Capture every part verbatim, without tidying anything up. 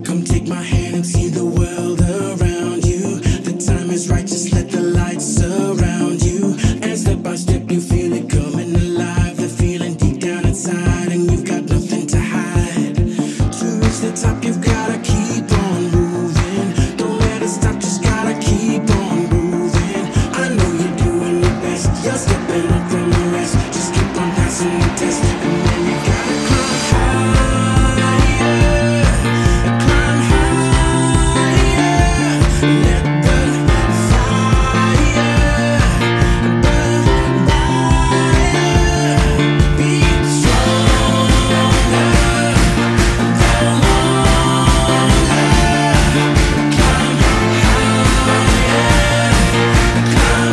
Come take my hand and see the world around you. The time is right, just let the light surround you. And step by step you feel it coming alive. The feeling deep down inside and you've got nothing to hide. To reach the top you've gotta keep on moving. Don't let it stop, just gotta keep on moving. I know you're doing your best, you're stepping up from the rest. Just keep on passing the test. And then you gotta climb higher. Climb higher. Let the fire burn brighter. Be stronger. Go longer. Climb higher. Climb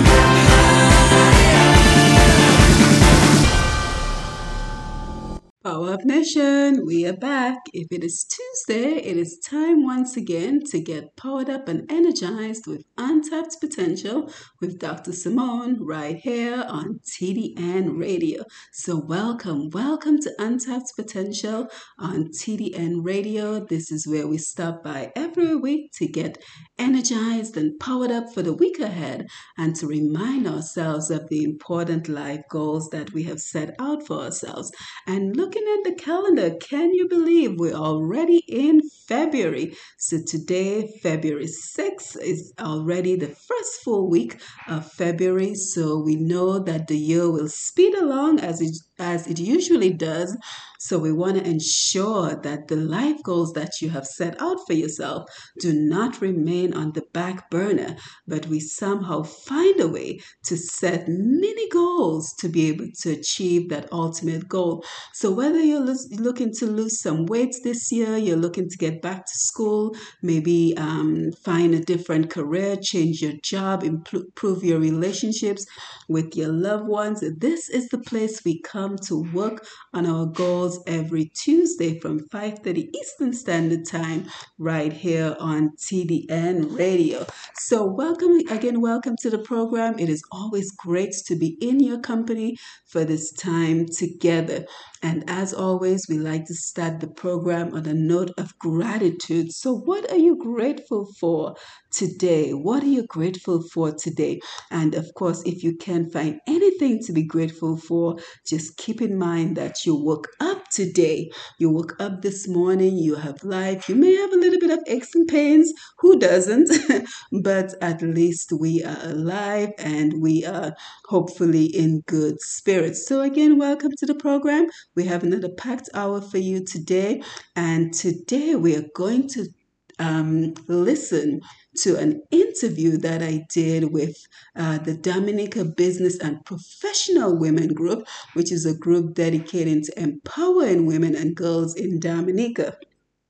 Power Up Nation, we are back. If it is Tuesday, it is time once again to get powered up and energized with Untapped Potential with Doctor Simone right here on T D N Radio. So welcome, welcome to Untapped Potential on T D N Radio. This is where we stop by every week to get energized and powered up for the week ahead and to remind ourselves of the important life goals that we have set out for ourselves. And looking at the calendar, can you believe we're already in February? So today, February sixth, is already the first full week of February. So we know that the year will speed along as it as it usually does. So we want to ensure that the life goals that you have set out for yourself do not remain on the back burner, but we somehow find a way to set mini goals to be able to achieve that ultimate goal. So whether you're lo- looking to lose some weight this year, you're looking to get back to school, maybe um, find a different career, change your job, improve your relationships with your loved ones, this is the place we come to work on our goals every Tuesday from five thirty Eastern Standard Time right here on T D N Radio. So welcome again, welcome to the program. It is always great to be in your company for this time together. And as always, we like to start the program on a note of gratitude. So what are you grateful for today? What are you grateful for today? And of course, if you can find anything to be grateful for, just keep in mind that you woke up today. You woke up this morning, you have life. You may have a little bit of aches and pains. Who doesn't? But at least we are alive and we are hopefully in good spirits. So again, welcome to the program. We have another packed hour for you today. And today we are going to um, listen to an interview that I did with uh, the Dominica Business and Professional Women Group, which is a group dedicated to empowering women and girls in Dominica.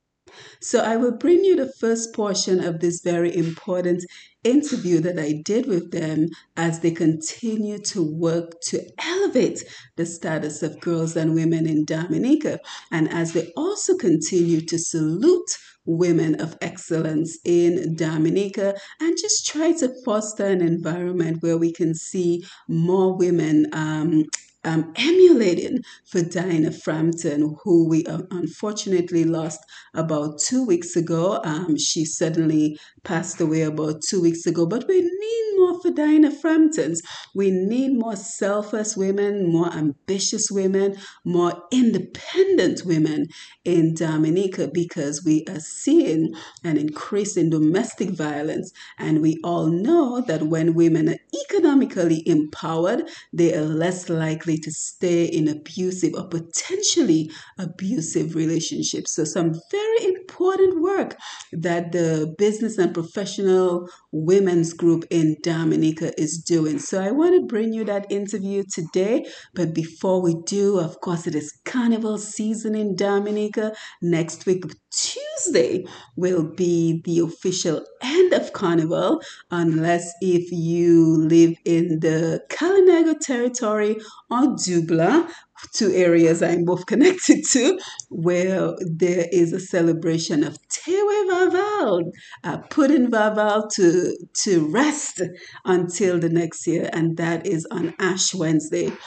So I will bring you the first portion of this very important interview that I did with them as they continue to work to elevate the status of girls and women in Dominica, and as they also continue to salute women of excellence in Dominica and just try to foster an environment where we can see more women um, um, emulating for Dinah Frampton, who we uh, unfortunately lost about two weeks ago. Um, she suddenly passed away about two weeks ago, but we need more for Dinah Framptons. We need more selfless women, more ambitious women, more independent women in Dominica, because we are seeing an increase in domestic violence. And we all know that when women are economically empowered, they are less likely to stay in abusive or potentially abusive relationships. So some very important work that the Business and Professional Women's Group in Dominica is doing. So I want to bring you that interview today. But before we do, of course, it is carnival season in Dominica. Next week, Tuesday, will be the official end of carnival, unless if you live in the Kalinago territory or Dubla, two areas I'm both connected to, where there is a celebration of Tewe Vaval, uh, putting Vaval to, to rest until the next year, and that is on Ash Wednesday.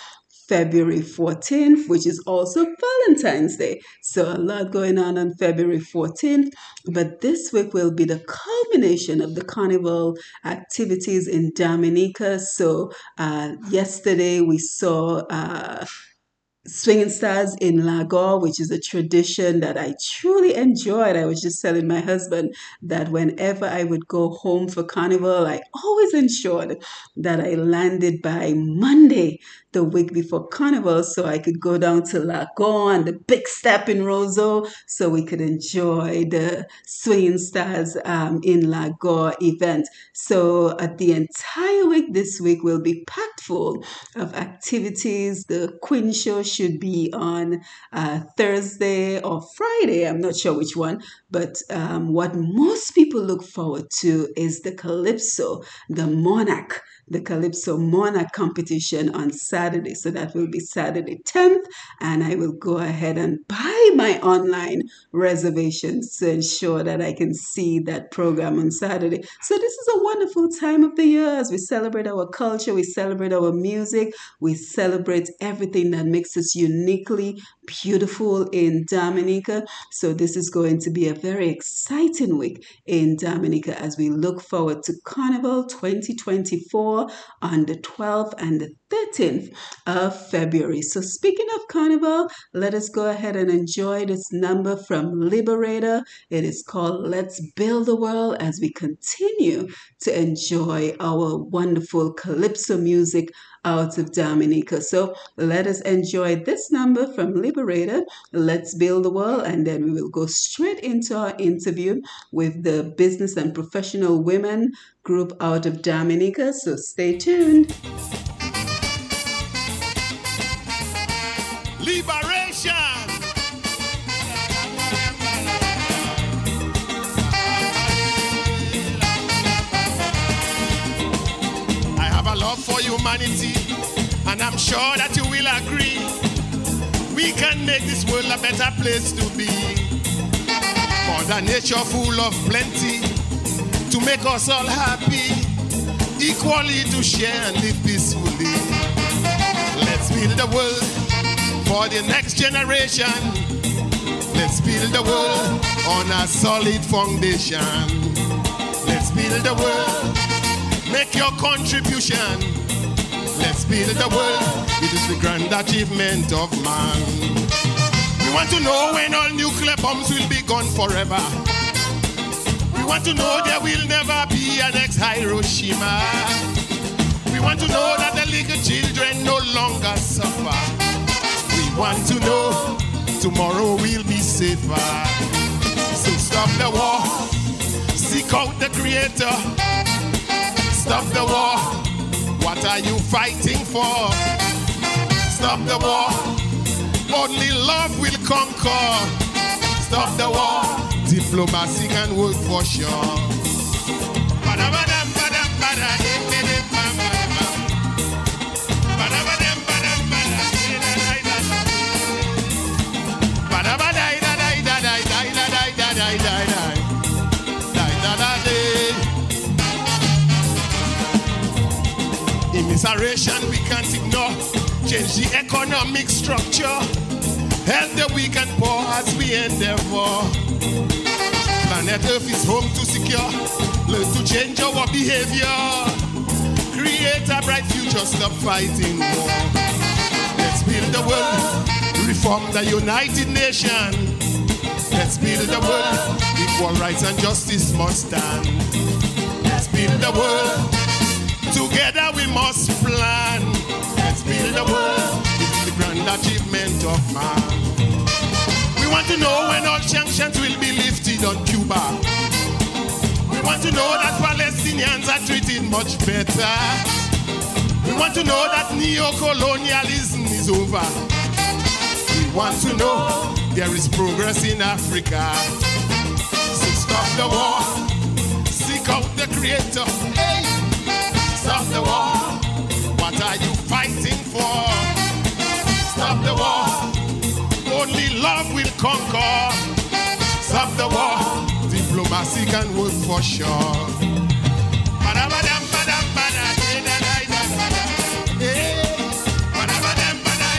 February fourteenth, which is also Valentine's Day. So a lot going on on February fourteenth. But this week will be the culmination of the carnival activities in Dominica. So uh, yesterday we saw uh, Swinging Stars in Lagos, which is a tradition that I truly enjoyed. I was just telling my husband that whenever I would go home for carnival, I always ensured that I landed by Monday, the week before carnival, so I could go down to Lagos and the big step in Roseau so we could enjoy the Swinging Stars um, in Lagos event. So uh, the entire week this week will be packed full of activities. The Queen Show should be on uh, Thursday or Friday. I'm not sure which one, but um, what most people look forward to is the Calypso, the Monarch, the Calypso Monarch competition on Saturday. So that will be Saturday tenth, and I will go ahead and buy my online reservations to ensure that I can see that program on Saturday. So this is a wonderful time of the year as we celebrate our culture, we celebrate our music, we celebrate everything that makes us uniquely beautiful in Dominica. So this is going to be a very exciting week in Dominica as we look forward to Carnival twenty twenty-four on the twelfth and the thirteenth of February. So speaking of Carnival, let us go ahead and enjoy this number from Liberator. It is called Let's Build the World as we continue to enjoy our wonderful Calypso music out of Dominica. So let us enjoy this number from Liberator, Let's Build the World, and then we will go straight into our interview with the business and professional women group out of Dominica. So stay tuned. Liberation! I have a love for humanity, and I'm sure that you will agree. We can make this world a better place to be. Mother Nature full of plenty, to make us all happy, equally to share and live peacefully. Let's build the world for the next generation. Let's build the world on a solid foundation. Let's build the world, make your contribution. Let's build the world, it is the grand achievement of man. We want to know when all nuclear bombs will be gone forever. We want to know there will never be an next Hiroshima. We want to know that the little children no longer suffer. We want to know tomorrow will be safer. So stop the war, seek out the Creator. Stop the war, what are you fighting for? Stop the war, only love will conquer. Stop the war, diplomacy can work for sure. Immiseration we can't ignore. Change the economic structure. Help the weak and poor as we endeavor. Planet Earth is home to secure. Learn to change our behavior. Create a bright future, stop fighting war. Let's build the world, reform the United Nations. Let's build the world, equal rights and justice must stand. Let's build the world, together we must plan. Let's build the world, it's the grand achievement of man. We want to know when all sanctions will be lifted on Cuba. We want to know that Palestinians are treated much better. We want to know that neo-colonialism is over. We want to know there is progress in Africa. So stop the war, seek out the Creator. Hey! Stop the war, what are you fighting for? Stop the war, only love will conquer. Stop the war, diplomacy can work for sure. Badabadam, badam, badam, hey. Badabadam, badam,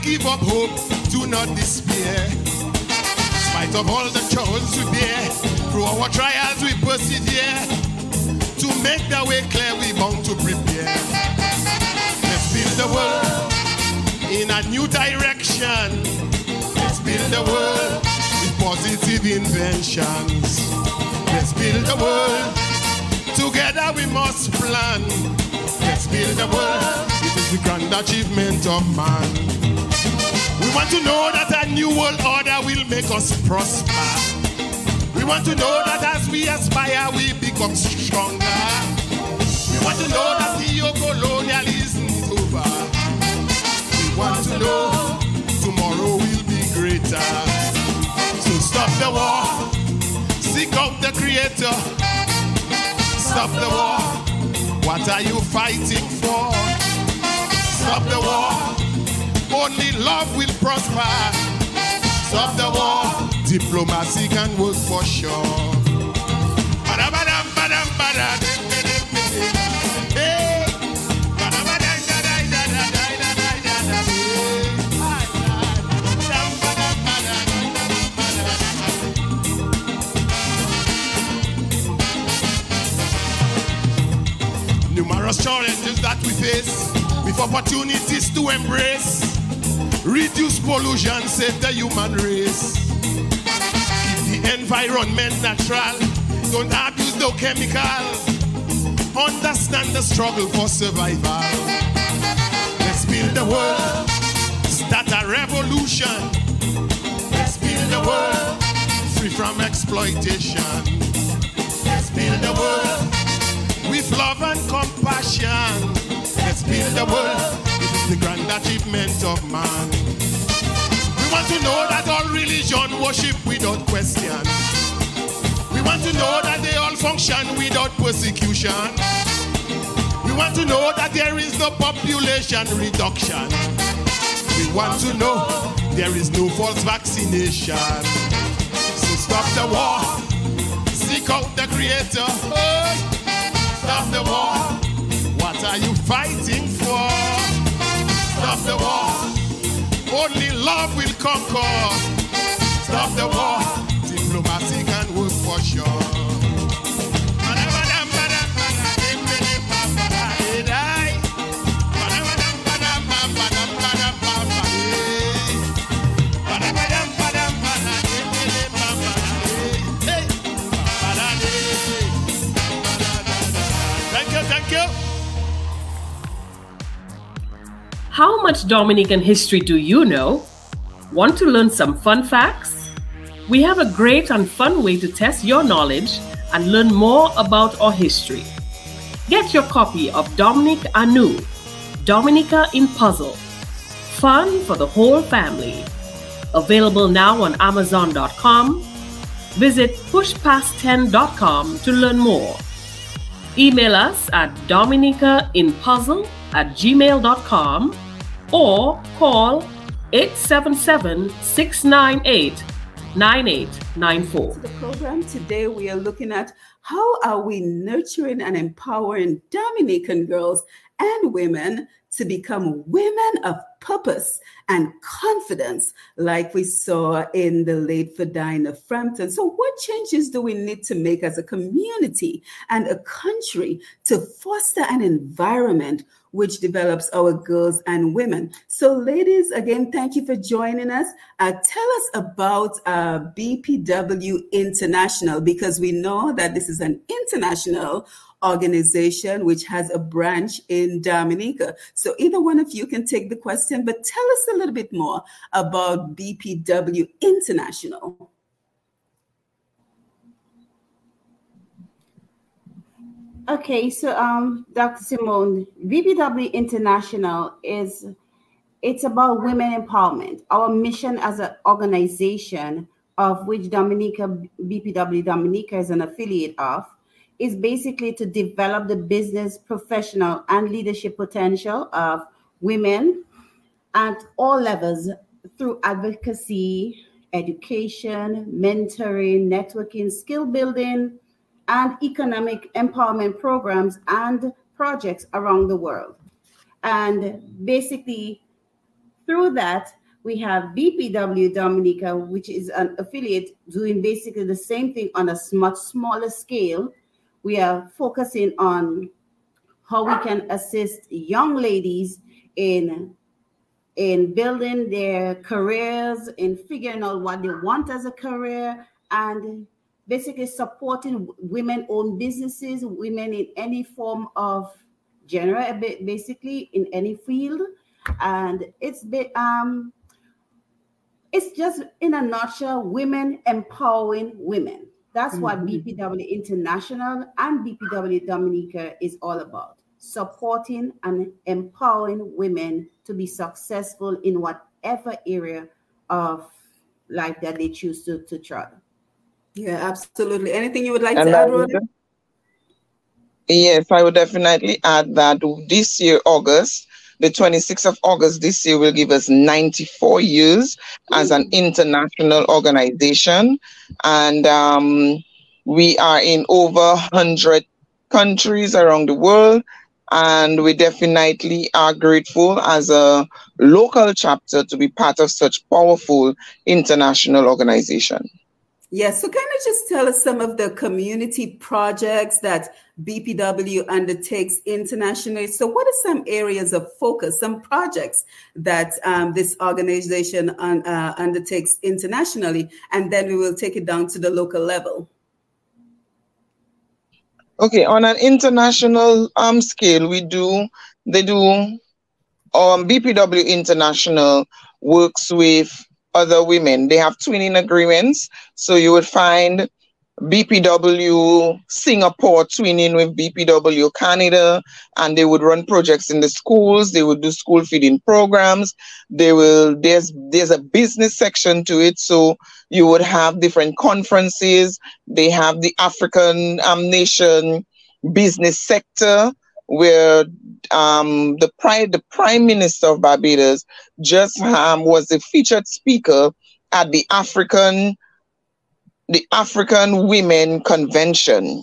give up hope, do not despair. In spite of all the chores we bear, through our trials we persevere. To make the way clear, we bound to prepare. Let's build the world in a new direction. Let's build the world with positive inventions. Let's build the world, together we must plan. Let's build the world, it is the grand achievement of man. We want to know that a new world order will make us prosper. We want to know that as we aspire, we become stronger. We want to know that neo-colonialism is over. We want to know tomorrow will be greater. So stop the war, seek out the Creator. Stop the war, what are you fighting for? Stop the war, only love will prosper. Stop the war, diplomacy can work for sure. Badabadam, badam, badam, hey. Badabadam, dadai, dadai, dadai, dadai, hey. Numerous challenges that we face, with opportunities to embrace. Reduce pollution, save the human race. Keep the environment natural, don't abuse no chemical. Understand the struggle for survival. Let's build the world, start a revolution. Let's build the world, free from exploitation. Let's build the world with love and compassion. Let's build the world, it is the grand achievement of man. We want to know that all religion worship without question. We want to know that they all function without persecution. We want to know that there is no population reduction. We want to know there is no false vaccination. So stop the war, seek out the Creator. Oh, stop the war. What are you fighting for? Stop the war, only love will conquer. Stop the war, diplomacy can work for sure. Thank you, thank you. How much Dominican history do you know? Want to learn some fun facts? We have a great and fun way to test your knowledge and learn more about our history. Get your copy of Dominic Anu, Dominica in Puzzle. Fun for the whole family. Available now on amazon dot com. Visit push past ten dot com to learn more. Email us at dominicainpuzzle at gmail dot com or call eight seven seven, six nine eight, nine eight nine four. To the program today, we are looking at how are we nurturing and empowering Dominican girls and women to become women of purpose and confidence, like we saw in the late Ferdinand Frampton. So what changes do we need to make as a community and a country to foster an environment which develops our girls and women? So ladies, again, thank you for joining us. Uh, tell us about uh, B P W International, because we know that this is an international organization which has a branch in Dominica. So either one of you can take the question, but tell us a little bit more about B P W International. Okay, so um, Doctor Simone, B P W International is, it's about women empowerment. Our mission as an organization, of which Dominica, B P W Dominica is an affiliate of, is basically to develop the business, professional, and leadership potential of women at all levels through advocacy, education, mentoring, networking, skill building, and economic empowerment programs and projects around the world. And basically, through that, we have B P W Dominica, which is an affiliate doing basically the same thing on a much smaller scale. We are focusing on how we can assist young ladies in in building their careers, in figuring out what they want as a career, and basically supporting women-owned businesses, women in any form of genre, basically in any field. And it's been, um, it's just in a nutshell, women empowering women. That's mm-hmm. what B P W International and B P W Dominica is all about. Supporting and empowering women to be successful in whatever area of life that they choose to, to try. Yeah, absolutely. Anything you would like and to add, Rhoda? Yes, I would definitely add that this year, August, the twenty-sixth of August this year will give us ninety-four years as an international organization. And um, we are in over one hundred countries around the world. And we definitely are grateful as a local chapter to be part of such powerful international organization. Yes, so can you just tell us some of the community projects that B P W undertakes internationally? So what are some areas of focus, some projects that um, this organization un, uh, undertakes internationally, and then we will take it down to the local level? Okay, on an international um, scale, we do, they do, um, B P W International works with other women. They have twinning agreements. So you would find B P W Singapore twinning with B P W Canada, and they would run projects in the schools. They would do school feeding programs. They will, there's, there's a business section to it. So you would have different conferences. They have the African um, nation business sector, where um, the prime the Prime Minister of Barbados just um, was the featured speaker at the African the African Women Convention.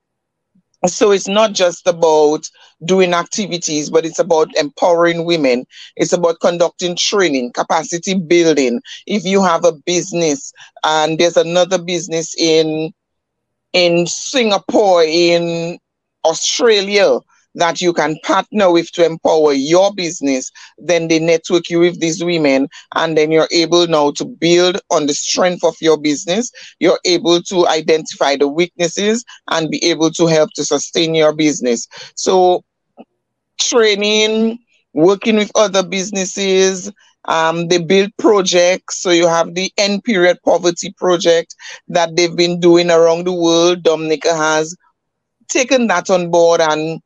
So it's not just about doing activities, but it's about empowering women. It's about conducting training, capacity building. If you have a business and there's another business in in Singapore, in Australia, that you can partner with to empower your business, then they network you with these women, and then you're able now to build on the strength of your business. You're able to identify the weaknesses and be able to help to sustain your business. So training, working with other businesses, um, they build projects. So you have the End Period Poverty Project that they've been doing around the world. Dominica has taken that on board, and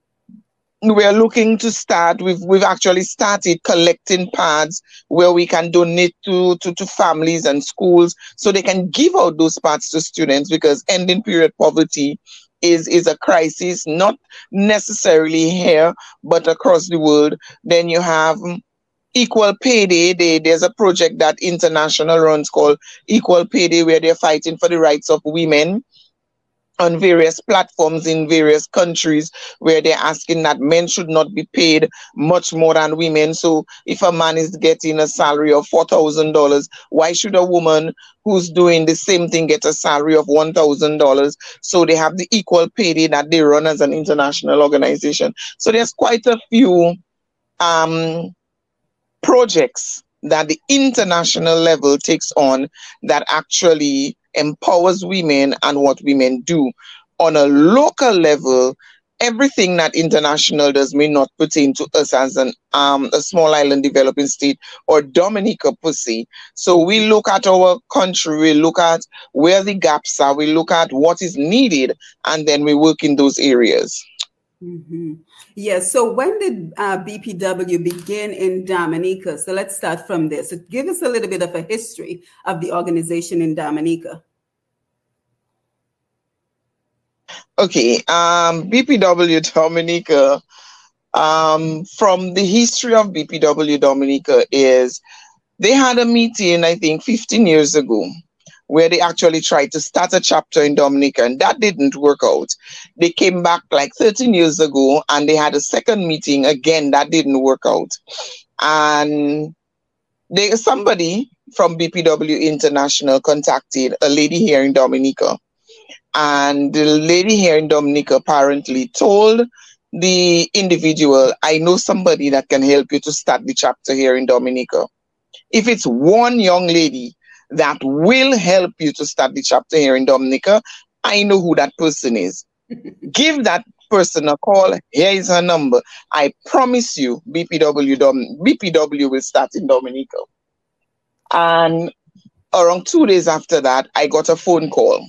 we are looking to start, we've, we've actually started collecting pads where we can donate to, to, to families and schools so they can give out those pads to students, because ending period poverty is, is a crisis, not necessarily here, but across the world. Then you have Equal Pay Day. They, there's a project that International runs called Equal Pay Day, where they're fighting for the rights of women on various platforms in various countries, where they're asking that men should not be paid much more than women. So if a man is getting a salary of four thousand dollars, why should a woman who's doing the same thing get a salary of one thousand dollars? So they have the Equal Pay Day that they run as an international organization. So there's quite a few um, projects that the international level takes on that actually empowers women and what women do. On a local level, everything that international does may not pertain to us as an um, a small island developing state or Dominica per se. So we look at our country, we look at where the gaps are, we look at what is needed, and then we work in those areas. Mm-hmm. Yes. So when did uh, B P W begin in Dominica? So let's start from there. So give us a little bit of a history of the organization in Dominica. Okay. Um, B P W Dominica, um, from the history of B P W Dominica is they had a meeting, I think, fifteen years ago, where they actually tried to start a chapter in Dominica, and that didn't work out. They came back like thirteen years ago, and they had a second meeting again, that didn't work out. And they somebody from B P W International contacted a lady here in Dominica. And the lady here in Dominica apparently told the individual, I know somebody that can help you to start the chapter here in Dominica. If it's one young lady that will help you to start the chapter here in Dominica, I know who that person is. Give that person a call. Here is her number. I promise you, B P W Dom- B P W will start in Dominica. And around two days after that, I got a phone call.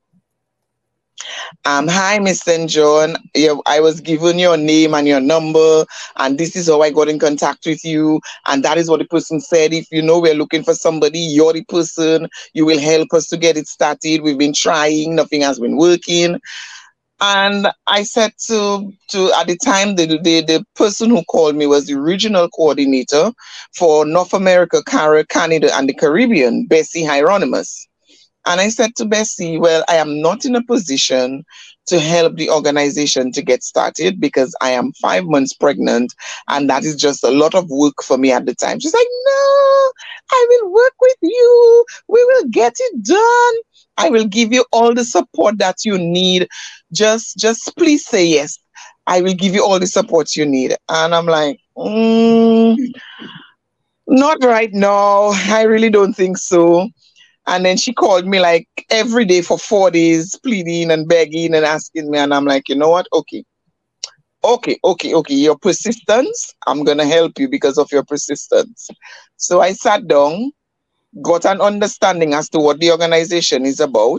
Um, hi, Mister John. Yeah, I was given your name and your number, and this is how I got in contact with you. And that is what the person said. If you know we're looking for somebody, you're the person. You will help us to get it started. We've been trying. Nothing has been working. And I said to, to at the time, the, the, the person who called me was the regional coordinator for North America, Canada, and the Caribbean, Bessie Hieronymus. And I said to Bessie, well, I am not in a position to help the organization to get started because I am five months pregnant, and that is just a lot of work for me at the time. She's like, no, I will work with you. We will get it done. I will give you all the support that you need. Just, just please say yes. I will give you all the support you need. And I'm like, mm, not right now. I really don't think so. And then she called me like every day for four days, pleading and begging and asking me. And I'm like, you know what? Okay. Okay, okay, okay. Your persistence, I'm going to help you because of your persistence. So I sat down, got an understanding as to what the organization is about,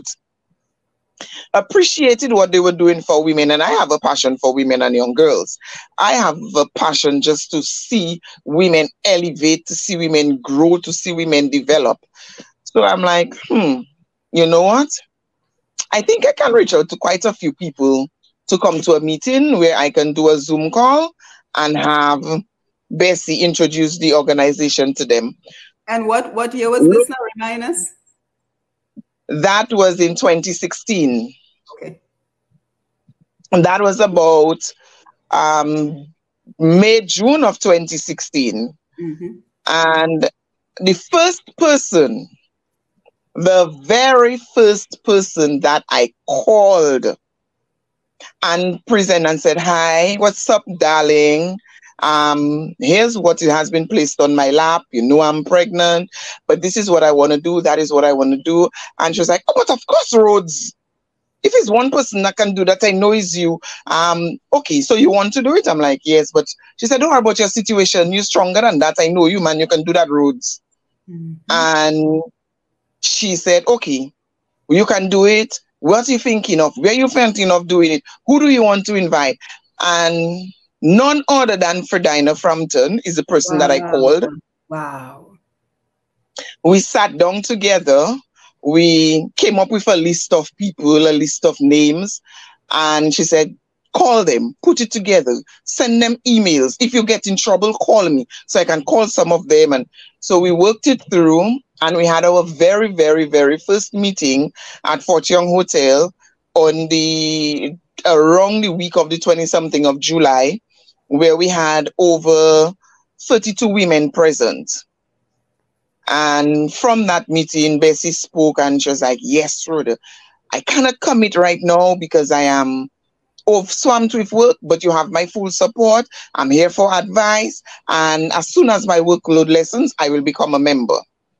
appreciated what they were doing for women. And I have a passion for women and young girls. I have a passion just to see women elevate, to see women grow, to see women develop. So I'm like, hmm, you know what? I think I can reach out to quite a few people to come to a meeting where I can do a Zoom call and have Bessie introduce the organization to them. And what, what year was this now? Remind us. That was in twenty sixteen. Okay. And that was about um, May, June of twenty sixteen. Mm-hmm. And the first person, the very first person that I called and present and said, hi, what's up, darling? Um, here's what it has been placed on my lap. You know I'm pregnant, but this is what I want to do. That is what I want to do. And she was like, oh, but of course, Rhodes. If it's one person that can do that, I know it's you. Um, okay, so you want to do it? I'm like, yes. But she said, don't worry about your situation. You're stronger than that. I know you, man. You can do that, Rhodes. Mm-hmm. And she said, okay, you can do it. What are you thinking of? Where are you thinking of doing it? Who do you want to invite? And none other than Fredina Frampton is the person wow. that I called. Wow. We sat down together. We came up with a list of people, a list of names. And she said, call them, put it together, send them emails. If you get in trouble, call me. So I can call some of them. And so we worked it through. And we had our very, very, very first meeting at Fort Young Hotel on the around the week of the twenty-something of July, where we had over thirty-two women present. And from that meeting, Bessie spoke and she was like, yes, Rhoda, I cannot commit right now because I am swamped with work, but you have my full support. I'm here for advice. And as soon as my workload lessens, I will become a member.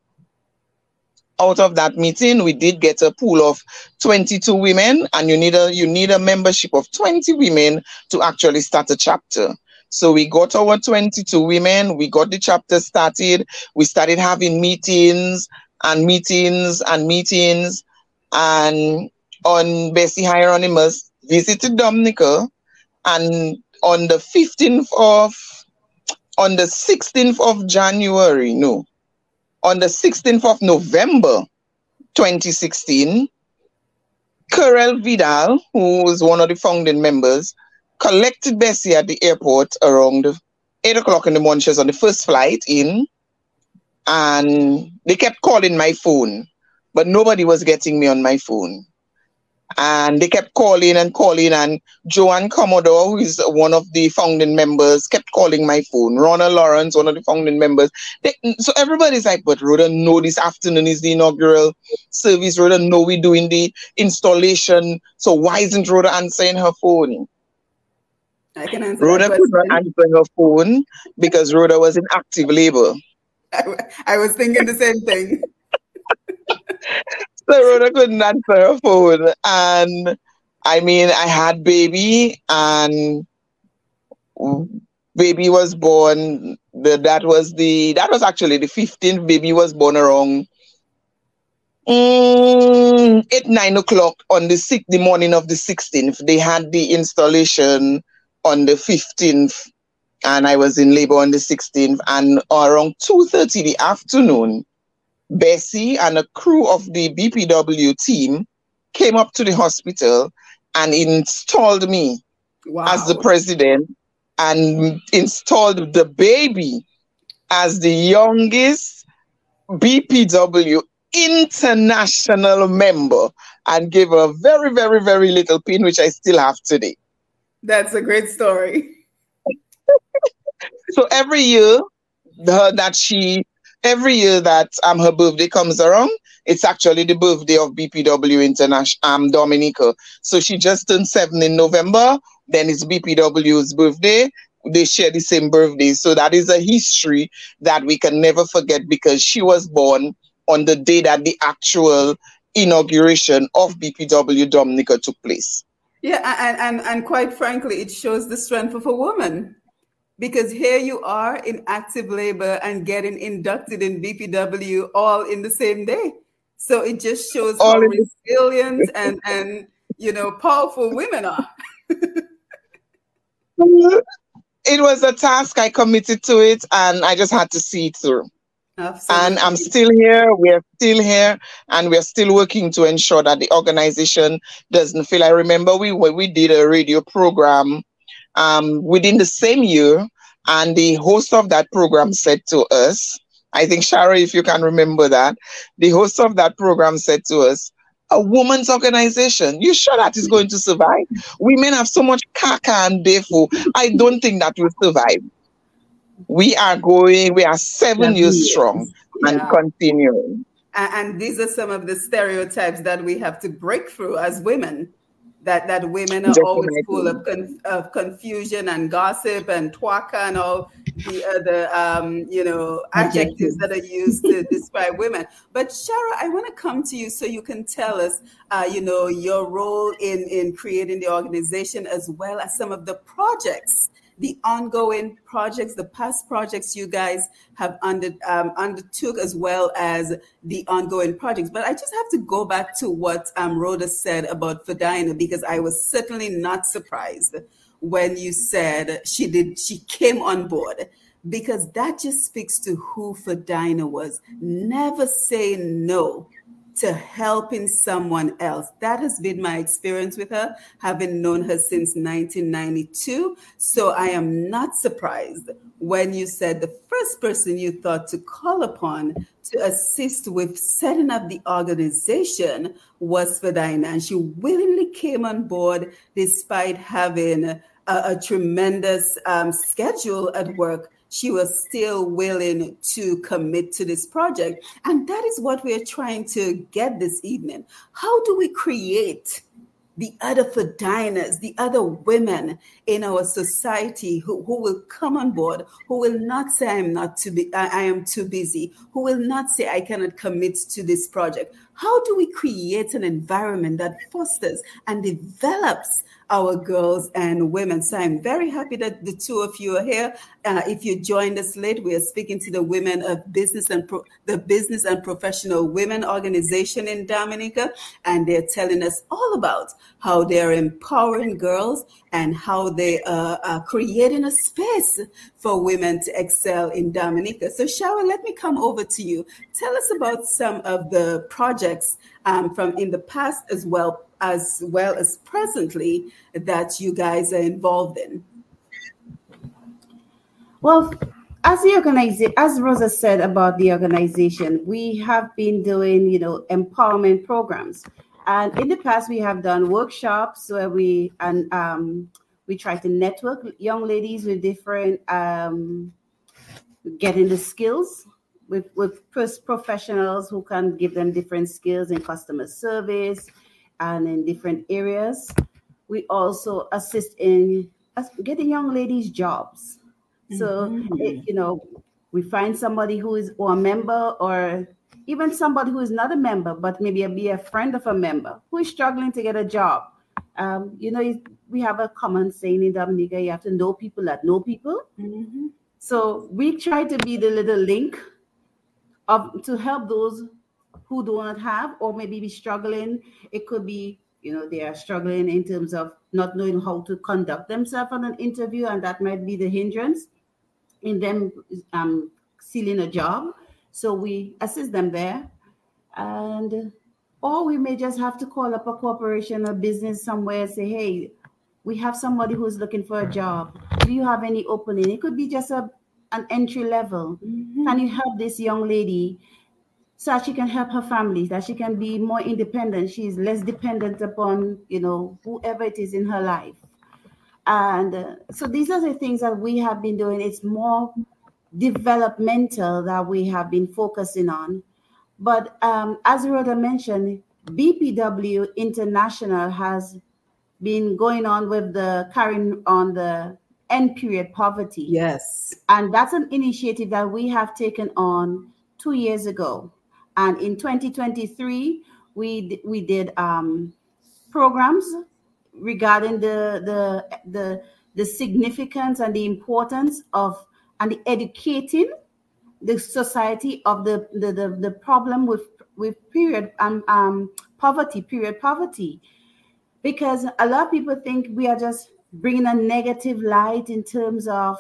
Out of that meeting, we did get a pool of twenty-two women, and you need a you need a membership of twenty women to actually start a chapter. So we got our twenty-two women, we got the chapter started, we started having meetings and meetings and meetings, and on Bessie Hieronymus visited Dominica, and on the fifteenth of, on the sixteenth of January, no, on the sixteenth of November, twenty sixteen, Carol Vidal, who was one of the founding members, collected Bessie at the airport around eight o'clock in the morning. She was on the first flight in, and they kept calling my phone, but nobody was getting me on my phone. And they kept calling and calling, and Joanne Commodore, who is one of the founding members, kept calling my phone. Ronna Lawrence, one of the founding members. They, so everybody's like, but Rhoda, no, this afternoon is the inaugural service. Rhoda, no, we're doing the installation. So why isn't Rhoda answering her phone? I can answer Rhoda could not answer her phone because Rhoda was in active labor. I, I was thinking the same thing. So Rhoda couldn't answer her phone. And I mean, I had baby, and baby was born. The, that was the that was actually the fifteenth. Baby was born around mm, eight, nine o'clock on the sixth, the morning of the sixteenth. They had the installation on the fifteenth, and I was in labor on the sixteenth. And around two thirty the afternoon, Bessie and a crew of the B P W team came up to the hospital and installed me wow. as the president, and installed the baby as the youngest B P W international member, and gave her a very, very, very little pin, which I still have today. That's a great story. So every year the, that she Every year that um her birthday comes around, it's actually the birthday of B P W International um Dominica. So she just turned seven in November. Then it's B P W's birthday. They share the same birthday. So that is a history that we can never forget, because she was born on the day that the actual inauguration of B P W Dominica took place. Yeah, and, and, and quite frankly, it shows the strength of a woman. Because here you are in active labor and getting inducted in B P W all in the same day. So it just shows all how resilient and, and, you know, powerful women are. It was a task. I committed to it, and I just had to see it through. Absolutely. And I'm still here. We're still here, and we're still working to ensure that the organization doesn't fail. I remember we we did a radio program Um, within the same year, and the host of that program said to us, I think, Shara, if you can remember that, the host of that program said to us, a woman's organization, you sure that is going to survive? Women have so much caca and defo. I don't think that will survive. We are going, we are seven years, years strong yeah. and continuing. And, and these are some of the stereotypes that we have to break through as women. That, that women are Definitely. always full of, con- of confusion and gossip and twaka and all the other, um, you know, adjectives that are used to describe women. But Shara, I want to come to you so you can tell us, uh, you know, your role in, in creating the organization, as well as some of the projects, the ongoing projects, the past projects you guys have under, um, undertook, as well as the ongoing projects. But I just have to go back to what um, Rhoda said about Fadina, because I was certainly not surprised when you said she did. She came on board, because that just speaks to who Fadina was. Never say no to helping someone else. That has been my experience with her, having known her since nineteen ninety-two. So I am not surprised when you said the first person you thought to call upon to assist with setting up the organization was Fadina. And she willingly came on board despite having a, a tremendous um, schedule at work. She was still willing to commit to this project. And that is what we're trying to get this evening. How do we create the other Fadinas, the other women in our society who, who will come on board, who will not say I'm not too be, I, I am too busy, who will not say I cannot commit to this project? How do we create an environment that fosters and develops our girls and women? So I'm very happy that the two of you are here. Uh, if you joined us late, we are speaking to the women of business and pro- the Business and Professional Women Organization in Dominica, and they're telling us all about how they're empowering girls and how they uh, are creating a space for women to excel in Dominica. So Shara, let me come over to you. Tell us about some of the projects um, from in the past as well as well as presently that you guys are involved in. Well, as the organization, as Rosa said about the organization, we have been doing, you know, empowerment programs. And in the past, we have done workshops where we and um, we try to network young ladies with different um, getting the skills with with professionals who can give them different skills in customer service and in different areas. We also assist in getting young ladies jobs. So, mm-hmm. it, you know, we find somebody who is or a member or even somebody who is not a member, but maybe a, be a friend of a member who is struggling to get a job. Um, you know, we have a common saying in Dominica, you have to know people that know people. Mm-hmm. So we try to be the little link of to help those who do not have or maybe be struggling. It could be, you know, they are struggling in terms of not knowing how to conduct themselves on an interview, and that might be the hindrance in them um, sealing a job. So we assist them there. And or we may just have to call up a corporation or business somewhere and say, hey, we have somebody who's looking for a job. Do you have any opening? It could be just a an entry level. Mm-hmm. Can you help this young lady so that she can help her family, that she can be more independent? She's less dependent upon, you know, whoever it is in her life. And uh, so these are the things that we have been doing. It's more developmental that we have been focusing on. But um, as Rhoda mentioned, B P W International has been going on with the carrying on the end period poverty. Yes. And that's an initiative that we have taken on two years ago. And in twenty twenty-three, we we did um, programs regarding the, the the the significance and the importance of and the educating the society of the the, the, the problem with with period um, um poverty, period poverty. Because a lot of people think we are just bringing a negative light in terms of,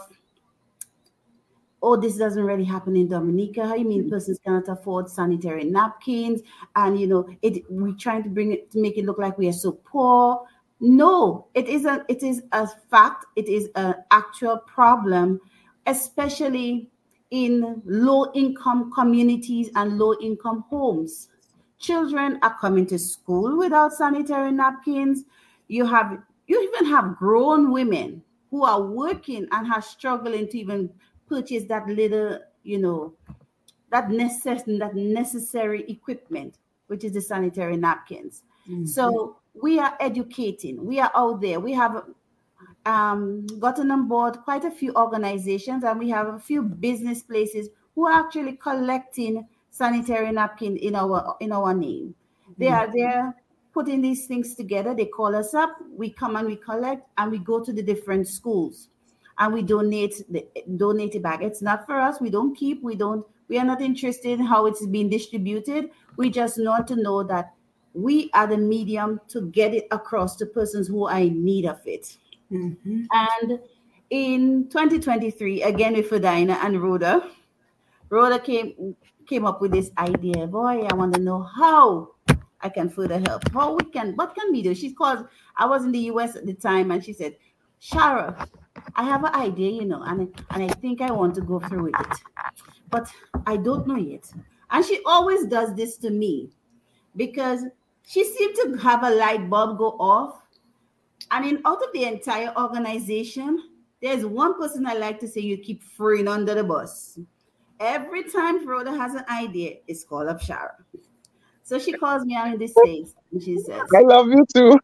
oh, this doesn't really happen in Dominica. How you mean persons cannot afford sanitary napkins? And, you know, it we're trying to bring it to make it look like we are so poor. No, it isn't. It is a fact. It is an actual problem, especially in low-income communities and low-income homes. Children are coming to school without sanitary napkins. You have you even have grown women who are working and are struggling to even purchase that little, you know, that necessary that necessary equipment, which is the sanitary napkins. Mm-hmm. So we are educating. We are out there. We have um, gotten on board quite a few organizations, and we have a few business places who are actually collecting sanitary napkin in our in our name. They mm-hmm. are there putting these things together. They call us up. We come and we collect, and we go to the different schools, and we donate the donate it back. It's not for us. We don't keep. We don't. We are not interested in how it's being distributed. We just want to know that we are the medium to get it across to persons who are in need of it. Mm-hmm. And in twenty twenty-three, again with Ferdinand and Rhoda, Rhoda came came up with this idea. Boy, I want to know how I can further help. How we can, what can we do? She called, I was in the U S at the time, and she said, Shara, I have an idea, you know, and, and I think I want to go through with it, but I don't know yet. And she always does this to me because she seemed to have a light bulb go off. And in out of the entire organization, there's one person I like to say you keep throwing under the bus. Every time Rhoda has an idea, it's called up Shara. So she calls me out in this space and she says, I love you too.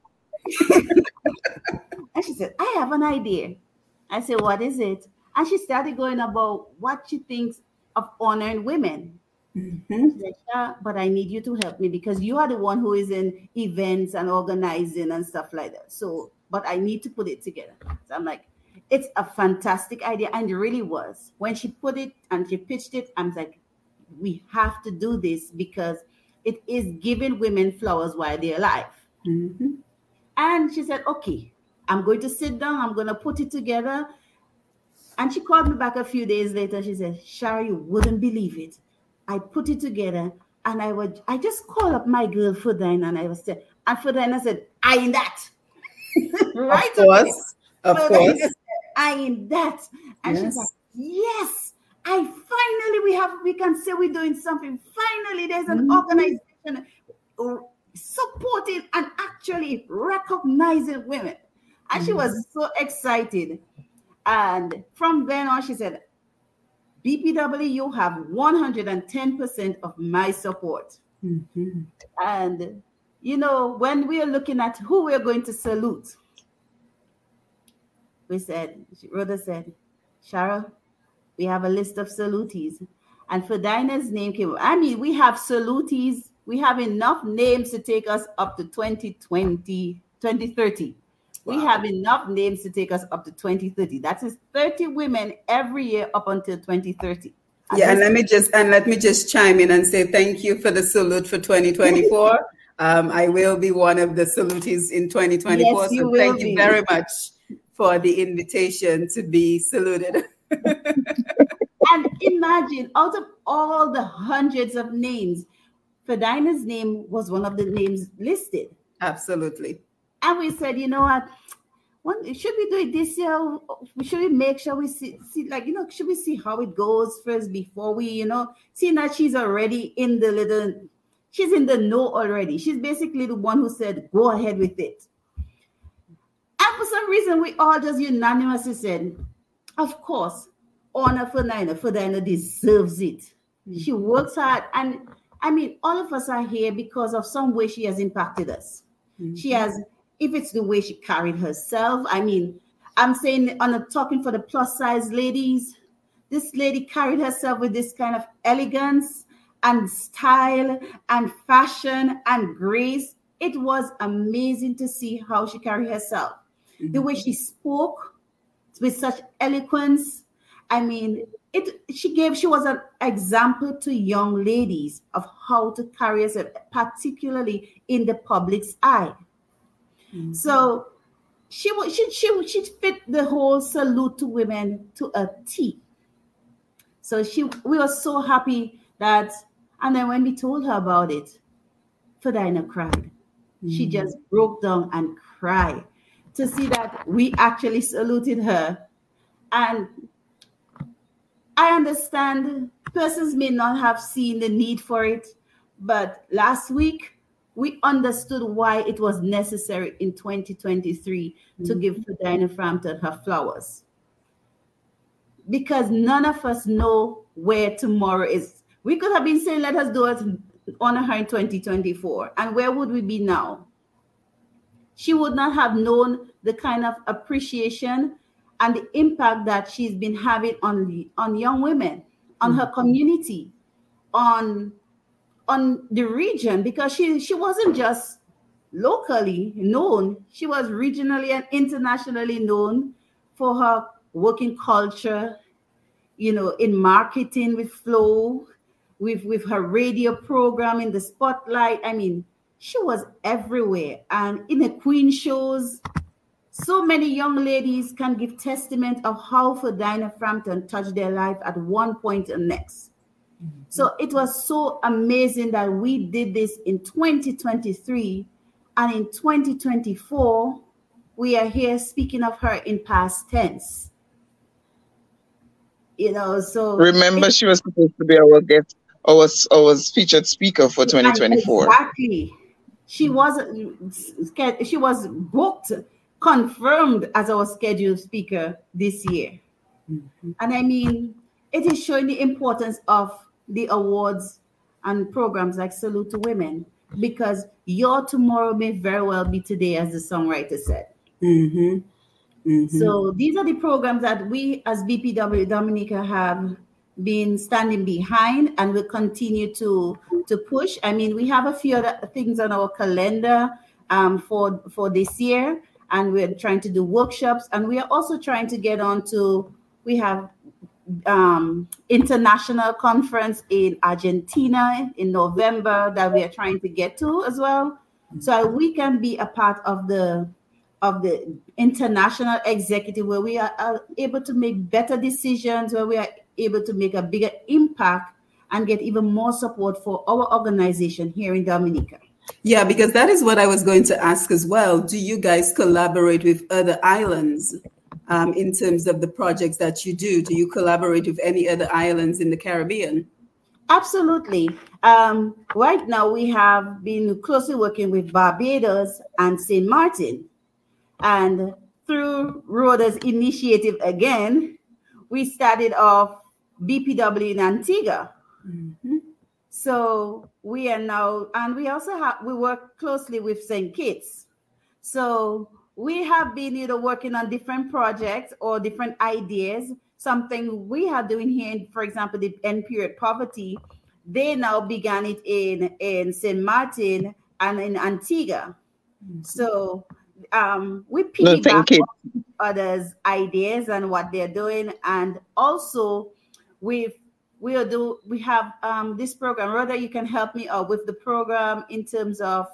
And she said, I have an idea. I said, what is it? And she started going about what she thinks of honoring women. Mm-hmm. She said, yeah, but I need you to help me because you are the one who is in events and organizing and stuff like that. So, but I need to put it together. So I'm like, it's a fantastic idea. And it really was. When she put it and she pitched it, I'm like, we have to do this because it is giving women flowers while they're alive. Mm-hmm. And she said, okay, I'm going to sit down. I'm going to put it together. And she called me back a few days later. She said, Shara, you wouldn't believe it. I put it together and I would, I just called up my girl Ferdinand and I was saying, and Ferdinand said, I in that. Right? Of course. Of course. Said, I in that. And yes. She's like, yes, I finally, we have, we can say we're doing something. Finally, there's an mm-hmm. organization supporting and actually recognizing women. And mm-hmm. she was so excited. And from then on, she said, B P W, you have one hundred ten percent of my support. Mm-hmm. And, you know, when we are looking at who we're going to salute, we said, Rhoda said, Cheryl, we have a list of salutees. And for Dinah's name came, I mean, we have salutees. We have enough names to take us up to twenty twenty, twenty thirty. Wow. We have enough names to take us up to twenty thirty. That is thirty women every year up until twenty thirty. And yeah, and let me just and let me just chime in and say thank you for the salute for twenty twenty-four. um, I will be one of the salutees in twenty twenty-four. Yes, so thank be. you very much for the invitation to be saluted. And imagine, out of all the hundreds of names, Fadina's name was one of the names listed. Absolutely. And we said, you know what? When, should we do it this year? Should we make sure we see, see, like, you know, should we see how it goes first before we, you know, seeing that she's already in the little, she's in the know already. She's basically the one who said, go ahead with it. And for some reason, we all just unanimously said, of course, honor Fadina. Fadina deserves it. Mm-hmm. She works hard. And I mean, all of us are here because of some way she has impacted us. Mm-hmm. She has, if it's the way she carried herself, I mean, I'm saying on a talking for the plus size ladies, this lady carried herself with this kind of elegance and style and fashion and grace. It was amazing to see how she carried herself. Mm-hmm. The way she spoke with such eloquence. I mean, it. She gave, she was an example to young ladies of how to carry herself, particularly in the public's eye. Mm-hmm. So she she she she fit the whole salute to women to a T. So she, we were so happy that, and then when we told her about it, Fadina cried. Mm-hmm. She just broke down and cried to see that we actually saluted her. And I understand persons may not have seen the need for it, but last week we understood why it was necessary in twenty twenty-three mm-hmm. to give Fadina Frampton her flowers. Because none of us know where tomorrow is. We could have been saying, let us do it, honor her in twenty twenty-four. And where would we be now? She would not have known the kind of appreciation and the impact that she's been having on the, on young women, on mm-hmm. her community, on, on the region, because she, she wasn't just locally known, she was regionally and internationally known for her working culture, you know, in marketing with Flow, with, with her radio program in the spotlight. I mean, she was everywhere. And in the Queen shows, so many young ladies can give testament of how Fadina Frampton touched their life at one point or next. Mm-hmm. So it was so amazing that we did this in twenty twenty-three, and in twenty twenty-four, we are here speaking of her in past tense. You know, so remember, she was supposed to be our guest, our, our featured speaker for twenty twenty-four. Exactly. She was she was booked, confirmed as our scheduled speaker this year. Mm-hmm. And I mean, it is showing the importance of the awards and programs like Salute to Women, because your tomorrow may very well be today, as the songwriter said. Mm-hmm. Mm-hmm. So these are the programs that we as B P W Dominica have been standing behind and will continue to, to push. I mean, we have a few other things on our calendar um, for, for this year, and we're trying to do workshops, and we are also trying to get on to, we have um, international conference in Argentina in November that we are trying to get to as well. So we can be a part of the of the international executive, where we are, are able to make better decisions, where we are able to make a bigger impact and get even more support for our organization here in Dominica. Yeah, because that is what I was going to ask as well. Do you guys collaborate with other islands um, in terms of the projects that you do? Do you collaborate with any other islands in the Caribbean? Absolutely. Um, right now, we have been closely working with Barbados and Saint Martin. And through Rhoda's initiative again, we started off B P W in Antigua. Mm-hmm. So we are now, and we also have, we work closely with Saint Kitts. So we have been, you know, working on different projects or different ideas. Something we are doing here, in, for example, the end period poverty, they now began it in, in Saint Martin and in Antigua. Mm-hmm. So um, we piggyback no, on others' ideas and what they're doing. And also we've, we'll do, we have um, this program. Rhoda, you can help me out with the program in terms of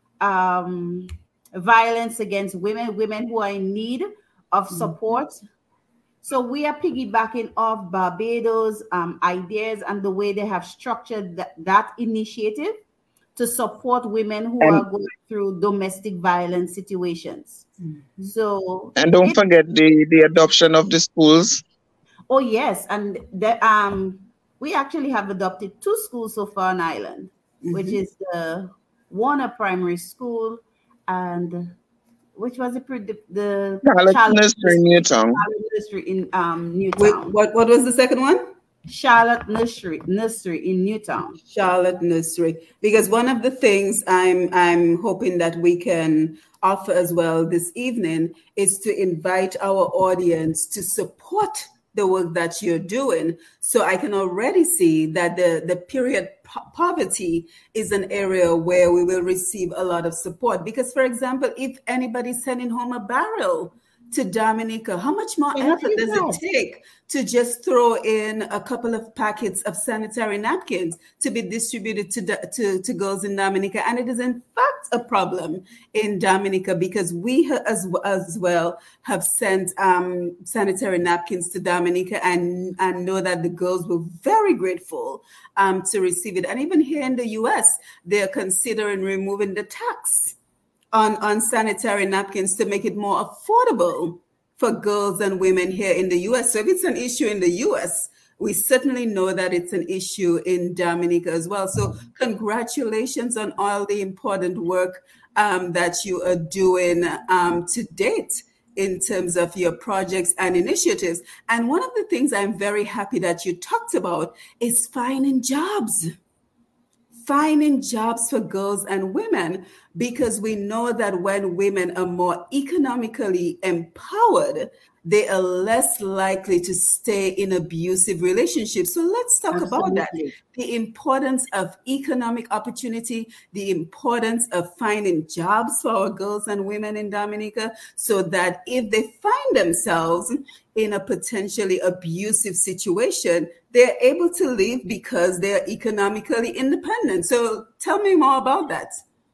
um, violence against women, women who are in need of support. Mm-hmm. So we are piggybacking off Barbados um, ideas and the way they have structured that, that initiative to support women who and, are going through domestic violence situations. Mm-hmm. So and don't it, forget the, the adoption of the schools. Oh yes, and the, um, we actually have adopted two schools so far on Island, mm-hmm. which is the Warner Primary School and which was it? The, the Charlotte Nursery in Newtown. Charlotte Nursery in um, Newtown. Wait, what, what was the second one? Charlotte Nursery Nursery in Newtown. Charlotte Nursery. Because one of the things I'm I'm hoping that we can offer as well this evening is to invite our audience to support the work that you're doing. So I can already see that the, the period po- poverty is an area where we will receive a lot of support. Because, for example, if anybody's sending home a barrel to Dominica, how much more yeah, effort does it take to just throw in a couple of packets of sanitary napkins to be distributed to, to, to girls in Dominica? And it is in fact a problem in Dominica because we as, as well have sent um, sanitary napkins to Dominica and, and know that the girls were very grateful um, to receive it. And even here in the U S, they're considering removing the tax On, on sanitary napkins to make it more affordable for girls and women here in the U S. So if it's an issue in the U S, we certainly know that it's an issue in Dominica as well. So congratulations on all the important work um, that you are doing um, to date in terms of your projects and initiatives. And one of the things I'm very happy that you talked about is finding jobs. Finding jobs for girls and women, because we know that when women are more economically empowered, they are less likely to stay in abusive relationships. So let's talk Absolutely. about that. The importance of economic opportunity, the importance of finding jobs for our girls and women in Dominica, so that if they find themselves in a potentially abusive situation, they're able to leave because they're economically independent. So tell me more about that.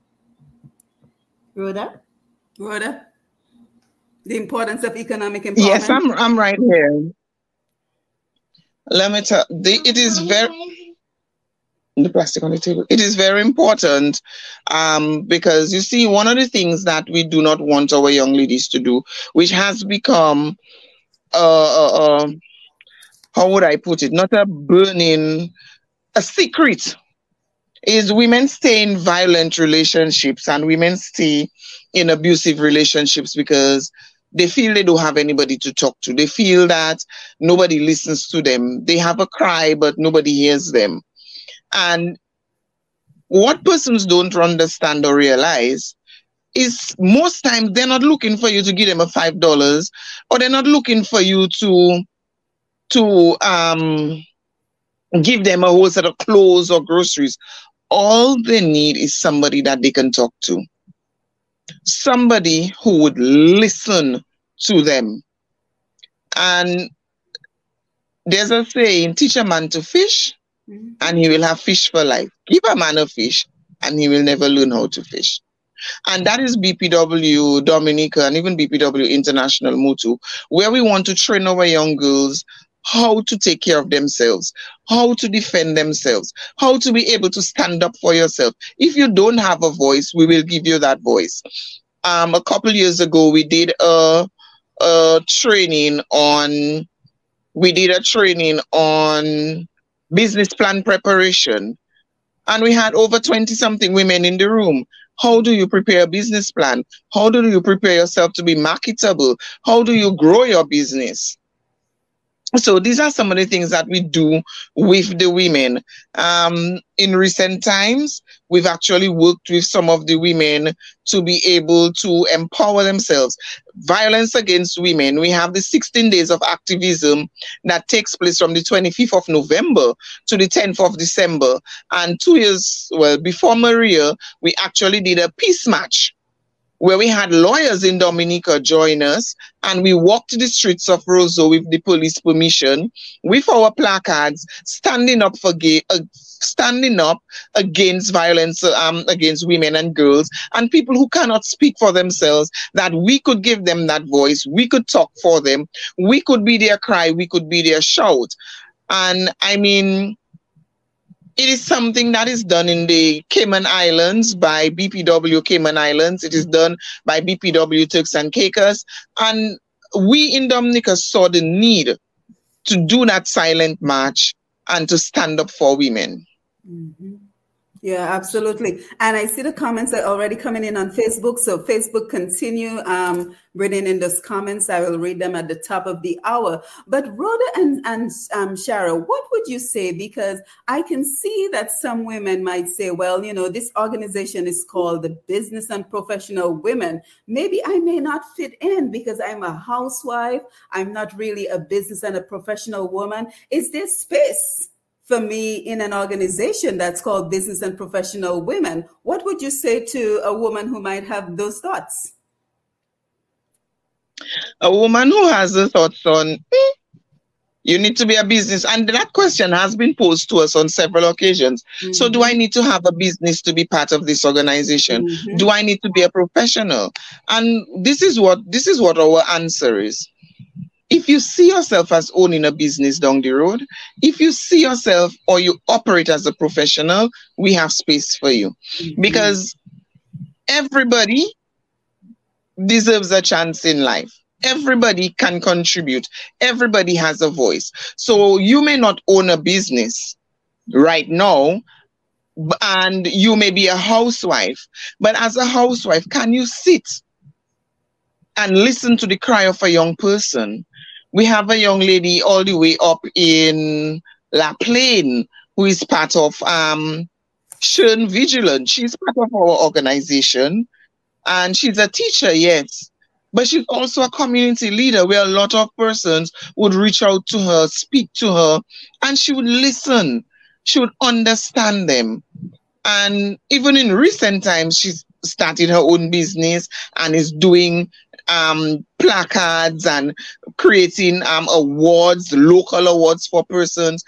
Rhoda? Rhoda? The importance of economic empowerment? Yes, I'm I'm right here. Let me tell the it is very the plastic on the table. It is very important um, because you see, one of the things that we do not want our young ladies to do, which has become uh, uh, uh how would I put it? Not a burning, a secret, is women stay in violent relationships and women stay in abusive relationships because they feel they don't have anybody to talk to. They feel that nobody listens to them. They have a cry, but nobody hears them. And what persons don't understand or realize is most times they're not looking for you to give them a five dollars, or they're not looking for you to to um, give them a whole set of clothes or groceries. All they need is somebody that they can talk to. Somebody who would listen to them. And there's a saying, teach a man to fish, mm-hmm. and he will have fish for life. Give a man a fish, and he will never learn how to fish. And that is B P W Dominica and even B P W International Mutu, where we want to train our young girls how to take care of themselves, how to defend themselves, how to be able to stand up for yourself. If you don't have a voice, we will give you that voice. Um, a couple years ago, we did a, a training on, we did a training on business plan preparation. And we had over twenty something women in the room. How do you prepare a business plan? How do you prepare yourself to be marketable? How do you grow your business? So these are some of the things that we do with the women. Um, in recent times, we've actually worked with some of the women to be able to empower themselves. Violence against women, we have the sixteen days of activism that takes place from the twenty-fifth of November to the tenth of December. And two years, well, before Maria, we actually did a peace march where we had lawyers in Dominica join us, and we walked the streets of Roseau with the police permission, with our placards, standing up for gay, uh, standing up against violence um, against women and girls, and people who cannot speak for themselves, that we could give them that voice, we could talk for them, we could be their cry, we could be their shout. And I mean, it is something that is done in the Cayman Islands by B P W Cayman Islands. It is done by B P W Turks and Caicos. And we in Dominica saw the need to do that silent march and to stand up for women. Mm-hmm. Yeah, absolutely. And I see the comments are already coming in on Facebook. So Facebook, continue um, bringing in those comments. I will read them at the top of the hour. But Rhoda and, and um, Shara, what would you say? Because I can see that some women might say, well, you know, this organization is called the Business and Professional Women. Maybe I may not fit in because I'm a housewife. I'm not really a business and a professional woman. Is there space for me in an organization that's called Business and Professional Women? What would you say to a woman who might have those thoughts? A woman who has the thoughts on, hmm, you need to be a business. And that question has been posed to us on several occasions. Mm-hmm. So do I need to have a business to be part of this organization? Mm-hmm. Do I need to be a professional? And this is what this is what our answer is. If you see yourself as owning a business down the road, if you see yourself or you operate as a professional, we have space for you. Mm-hmm. Because everybody deserves a chance in life. Everybody can contribute. Everybody has a voice. So you may not own a business right now, and you may be a housewife. But as a housewife, can you sit and listen to the cry of a young person? We have a young lady all the way up in La Plaine who is part of um, Shern Vigilant. She's part of our organization, and she's a teacher, yes. But she's also a community leader where a lot of persons would reach out to her, speak to her, and she would listen. She would understand them. And even in recent times, she's started her own business and is doing um, placards and creating um, awards, local awards for persons.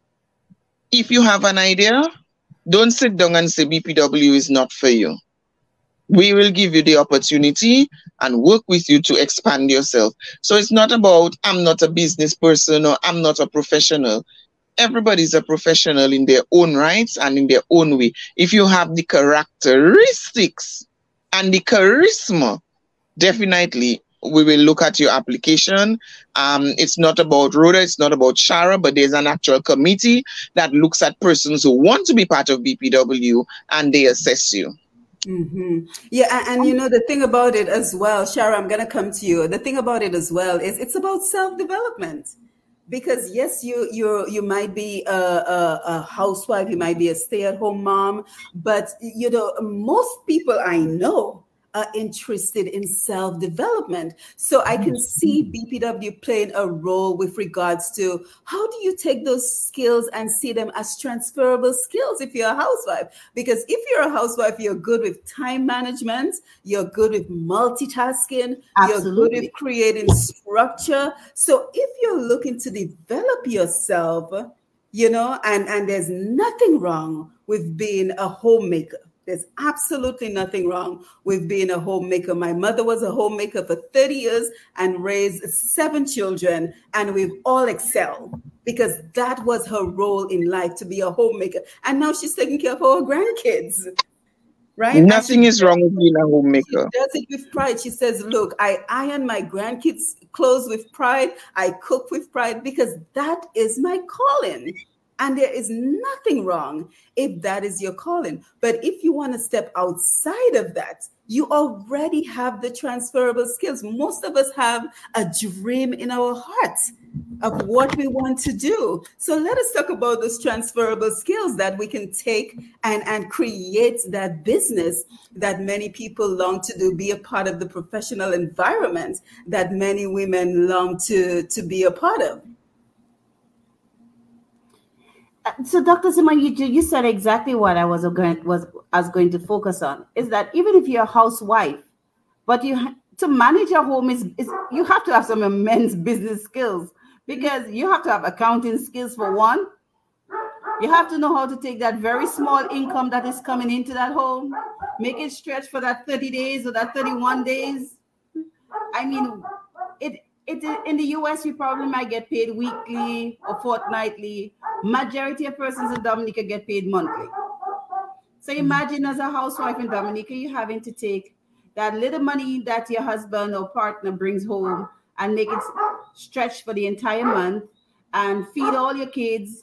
If you have an idea, don't sit down and say B P W is not for you. We will give you the opportunity and work with you to expand yourself. So it's not about I'm not a business person or I'm not a professional. Everybody's a professional in their own rights and in their own way. If you have the characteristics and the charisma, definitely we will look at your application. Um, it's not about Rhoda, it's not about Shara, but there's an actual committee that looks at persons who want to be part of B P W and they assess you. Mm-hmm. Yeah, and, and you know, the thing about it as well, Shara, I'm going to come to you. The thing about it as well is it's about self-development. Because yes, you you you might be a, a, a housewife, you might be a stay-at-home mom, but you know most people I know are interested in self-development. So I can see B P W playing a role with regards to how do you take those skills and see them as transferable skills if you're a housewife? Because if you're a housewife, you're good with time management, you're good with multitasking, Absolutely. You're good with creating structure. So if you're looking to develop yourself, you know, and, and there's nothing wrong with being a homemaker. There's absolutely nothing wrong with being a homemaker. My mother was a homemaker for thirty years and raised seven children, and we've all excelled because that was her role in life, to be a homemaker. And now she's taking care of our grandkids, right? Nothing is wrong with being a homemaker. She does it with pride. She says, look, I iron my grandkids' clothes with pride. I cook with pride because that is my calling. And there is nothing wrong if that is your calling. But if you want to step outside of that, you already have the transferable skills. Most of us have a dream in our hearts of what we want to do. So let us talk about those transferable skills that we can take and, and create that business that many people long to do, be a part of the professional environment that many women long to, to be a part of. So, Doctor Simone, you you said exactly what I was going was I was going to focus on. Is that even if you're a housewife, but you to manage your home is, is you have to have some immense business skills, because you have to have accounting skills for one. You have to know how to take that very small income that is coming into that home, make it stretch for that thirty days or that thirty-one days. I mean, it. It, in the U S, you probably might get paid weekly or fortnightly. Majority of persons in Dominica get paid monthly. So imagine as a housewife in Dominica, you're having to take that little money that your husband or partner brings home and make it stretch for the entire month and feed all your kids,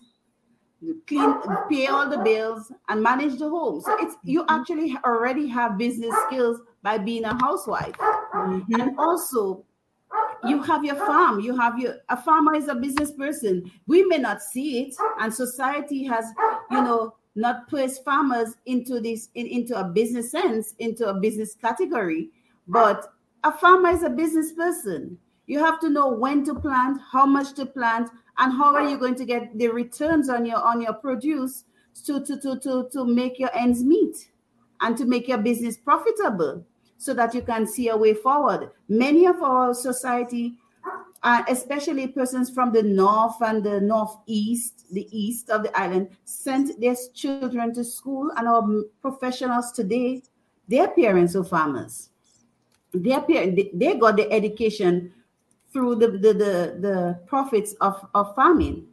clean, pay all the bills, and manage the home. So it's you actually already have business skills by being a housewife. Mm-hmm. And also, you have your farm. You have your a farmer is a business person. We may not see it, and society has, you know, not placed farmers into this in, into a business sense, into a business category. But a farmer is a business person. You have to know when to plant, how much to plant, and how are you going to get the returns on your on your produce to to to to, to make your ends meet and to make your business profitable, so that you can see a way forward. Many of our society, uh, especially persons from the north and the northeast, the east of the island, sent their children to school, and our professionals today, their parents are farmers. Their parents, they got the education through the, the, the, the profits of, of farming.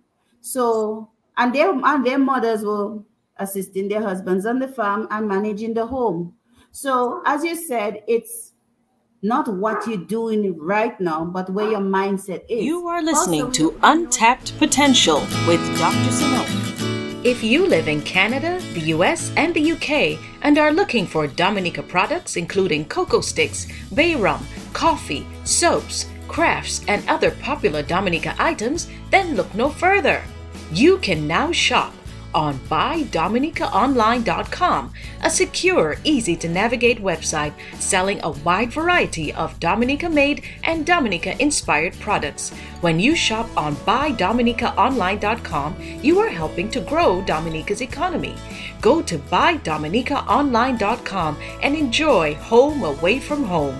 So, and their, and their mothers were assisting their husbands on the farm and managing the home. So, as you said, it's not what you're doing right now, but where your mindset is. You are listening also, to Untapped Potential with Doctor Simone. If you live in Canada, the U S, and the U K and are looking for Dominica products including cocoa sticks, bay rum, coffee, soaps, crafts, and other popular Dominica items, then look no further. You can now shop on buy dominica online dot com, a secure, easy-to-navigate website selling a wide variety of Dominica-made and Dominica-inspired products. When you shop on buy dominica online dot com, you are helping to grow Dominica's economy. Go to buy dominica online dot com and enjoy home away from home.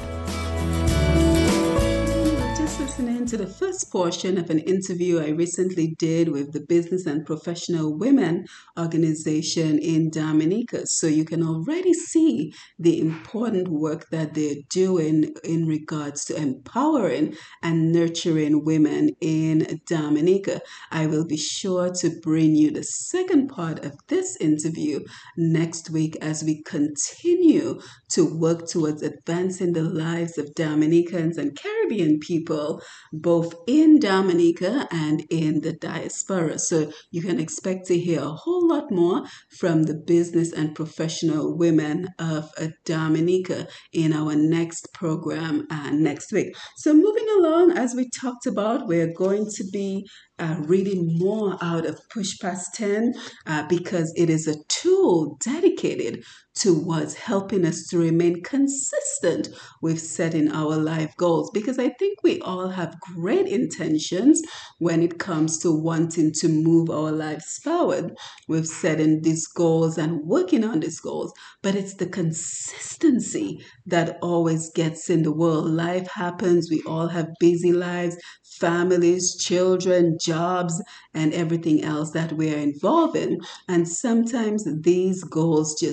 Listening to the first portion of an interview I recently did with the Business and Professional Women organization in Dominica. So you can already see the important work that they're doing in regards to empowering and nurturing women in Dominica. I will be sure to bring you the second part of this interview next week as we continue to work towards advancing the lives of Dominicans and Caribbean people, both in Dominica and in the diaspora. So you can expect to hear a whole lot more from the business and professional women of Dominica in our next program uh, next week. So moving along, as we talked about, we're going to be Uh, reading more out of Push Past ten uh, because it is a tool dedicated towards helping us to remain consistent with setting our life goals, because I think we all have great intentions when it comes to wanting to move our lives forward with setting these goals and working on these goals, but it's the consistency that always gets in the world. Life happens, we all have busy lives, families, children, jobs, and everything else that we are involved in. And sometimes these goals just take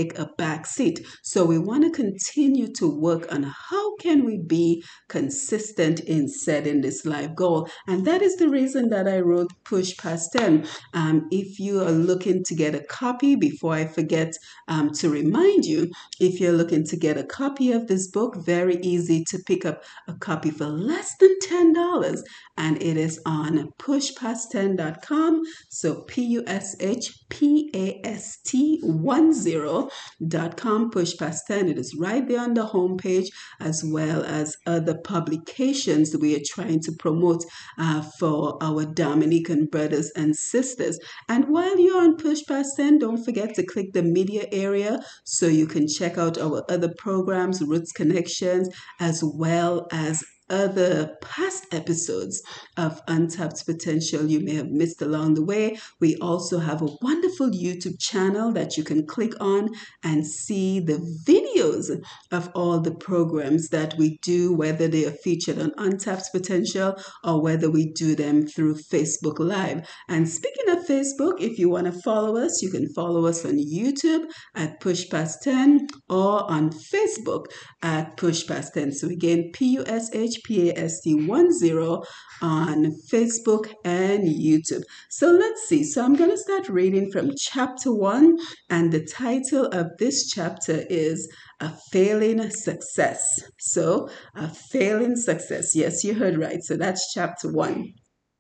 take a back seat. So we want to continue to work on how can we be consistent in setting this life goal. And that is the reason that I wrote Push Past ten. Um, if you are looking to get a copy, before I forget um, to remind you, if you're looking to get a copy of this book, very easy to pick up a copy for less than ten dollars. And it is on push past ten dot com. So P U S H P A S T one zero dot com, Push Past ten. It is right there on the homepage, as well as other publications that we are trying to promote uh, for our Dominican brothers and sisters. And while you're on Push Past ten, don't forget to click the media area so you can check out our other programs, Roots Connections, as well as other past episodes of Untapped Potential you may have missed along the way. We also have a wonderful YouTube channel that you can click on and see the videos of all the programs that we do, whether they are featured on Untapped Potential or whether we do them through Facebook Live. And speaking of Facebook, if you want to follow us, you can follow us on YouTube at Push Past ten or on Facebook at Push Past ten. So again, P U S H P A S T one zero on Facebook and YouTube. So let's see. So I'm going to start reading from chapter one, and the title of this chapter is A Failing Success. So a failing success. Yes, you heard right. So that's chapter one.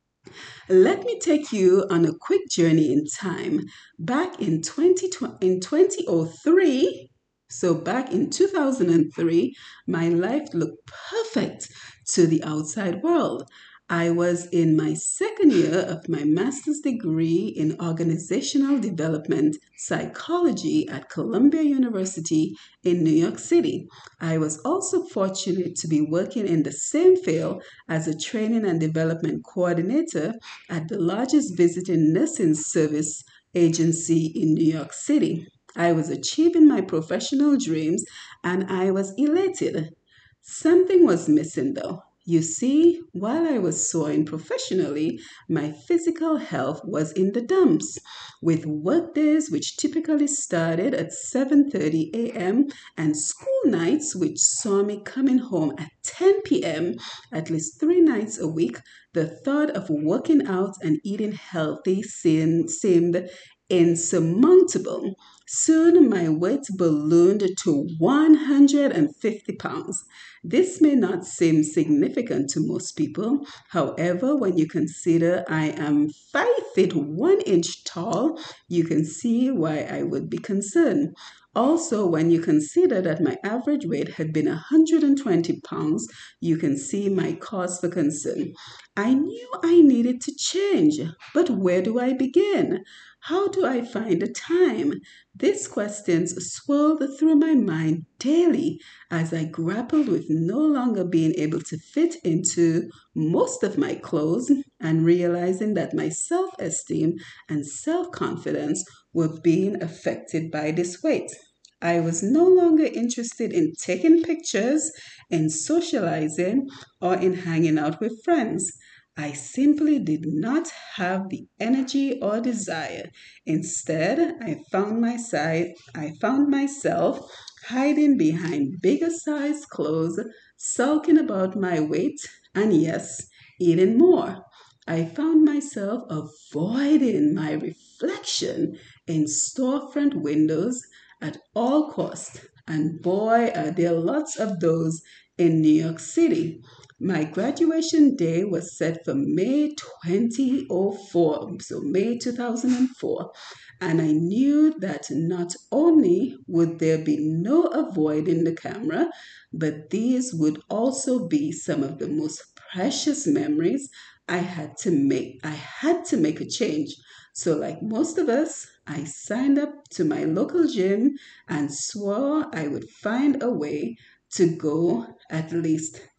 Let me take you on a quick journey in time. Back in twenty in two thousand three, so back in two thousand three, my life looked perfect to the outside world. I was in my second year of my master's degree in organizational development psychology at Columbia University in New York City. I was also fortunate to be working in the same field as a training and development coordinator at the largest visiting nursing service agency in New York City. I was achieving my professional dreams and I was elated. Something was missing though. You see, while I was soaring professionally, my physical health was in the dumps. With workdays which typically started at seven thirty a.m. and school nights which saw me coming home at ten p.m. at least three nights a week, the thought of working out and eating healthy seemed, seemed insurmountable. Soon my weight ballooned to one hundred fifty pounds. This may not seem significant to most people. However, when you consider I am five feet one inch tall, you can see why I would be concerned. Also, when you consider that my average weight had been one hundred twenty pounds, you can see my cause for concern. I knew I needed to change, but where do I begin? How do I find the time? These questions swirled through my mind daily as I grappled with no longer being able to fit into most of my clothes and realizing that my self-esteem and self-confidence were being affected by this weight. I was no longer interested in taking pictures, in socializing, or in hanging out with friends. I simply did not have the energy or desire. Instead, I found my side, I found myself hiding behind bigger sized clothes, sulking about my weight, and yes, eating more. I found myself avoiding my reflection in storefront windows at all costs. And boy, are there lots of those in New York City. My graduation day was set for May twenty oh four, so May two thousand four, and I knew that not only would there be no avoiding the camera, but these would also be some of the most precious memories I had to make. I had to make a change. So like most of us, I signed up to my local gym and swore I would find a way to go at least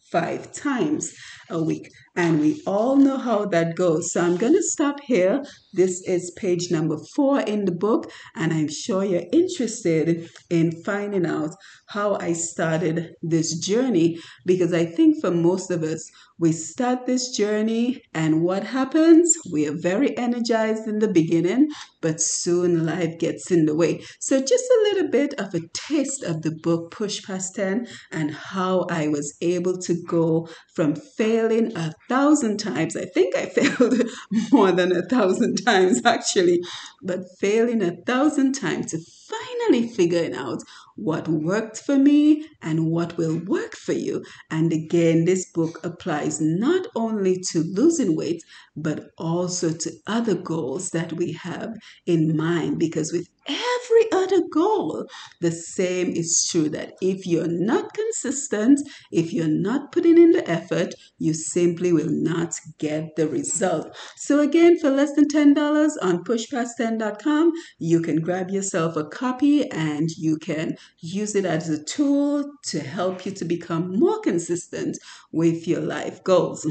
five times a week. And we all know how that goes. So I'm going to stop here. This is page number four in the book, and I'm sure you're interested in finding out how I started this journey, because I think for most of us, we start this journey and what happens? We are very energized in the beginning, but soon life gets in the way. So just a little bit of a taste of the book Push Past ten and how I was able to go from failing a thousand times. I think I failed more than a thousand times actually, but failing a thousand times to finally figuring out what worked for me and what will work for you. And again, this book applies not only to losing weight, but also to other goals that we have in mind. Because with every other goal, the same is true, that if you're not consistent, if you're not putting in the effort, you simply will not get the result. So again, for less than ten dollars on push past ten dot com, you can grab yourself a copy and you can use it as a tool to help you to become more consistent with your life goals.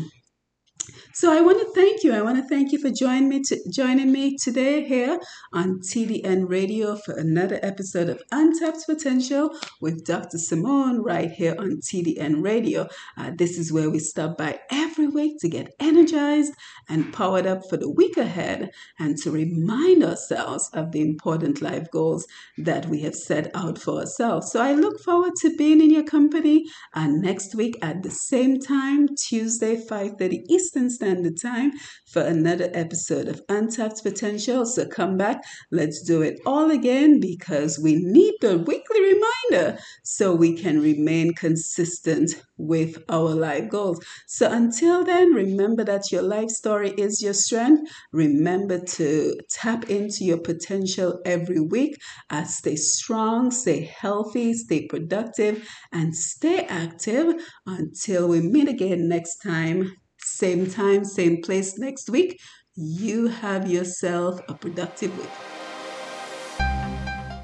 So I want to thank you. I want to thank you for joining me to, joining me today here on T D N Radio for another episode of Untapped Potential with Doctor Simone right here on T D N Radio. Uh, this is where we stop by every week to get energized and powered up for the week ahead and to remind ourselves of the important life goals that we have set out for ourselves. So I look forward to being in your company uh, next week at the same time, Tuesday, five thirty Eastern Standard Time, for another episode of Untapped Potential. So come back, let's do it all again, because we need the weekly reminder so we can remain consistent with our life goals. So until then, remember that your life story is your strength. Remember to tap into your potential every week. Uh, stay strong, stay healthy, stay productive, and stay active until we meet again next time. Same time, same place next week. You have yourself a productive week.